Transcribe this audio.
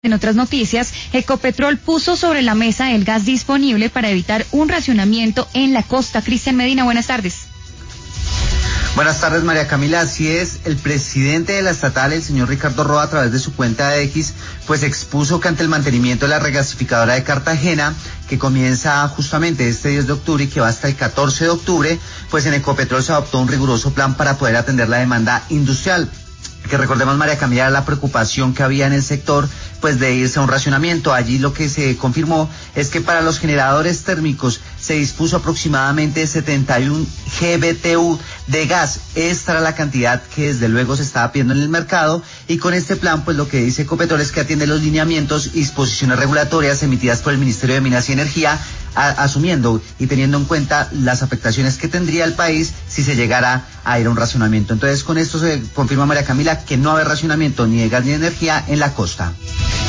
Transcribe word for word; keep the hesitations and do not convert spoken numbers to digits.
En otras noticias, Ecopetrol puso sobre la mesa el gas disponible para evitar un racionamiento en la costa. Cristian Medina, buenas tardes. Buenas tardes, María Camila. Así es, el presidente de la estatal, el señor Ricardo Roa, a través de su cuenta de X, pues expuso que ante el mantenimiento de la regasificadora de Cartagena, que comienza justamente este diez de octubre y que va hasta el catorce de octubre, pues en Ecopetrol se adoptó un riguroso plan para poder atender la demanda industrial. Que recordemos, María Camila, la preocupación que había en el sector, pues de irse a un racionamiento. Allí lo que se confirmó es que para los generadores térmicos se dispuso aproximadamente setenta y un gigavatio de gas. Esta era la cantidad que desde luego se estaba pidiendo en el mercado, y con este plan, pues lo que dice Ecopetrol es que atiende los lineamientos y disposiciones regulatorias emitidas por el Ministerio de Minas y Energía, a, asumiendo y teniendo en cuenta las afectaciones que tendría el país si se llegara a ir a un racionamiento. Entonces, con esto se confirma, María Camila, que no va a haber racionamiento ni de gas ni de energía en la costa.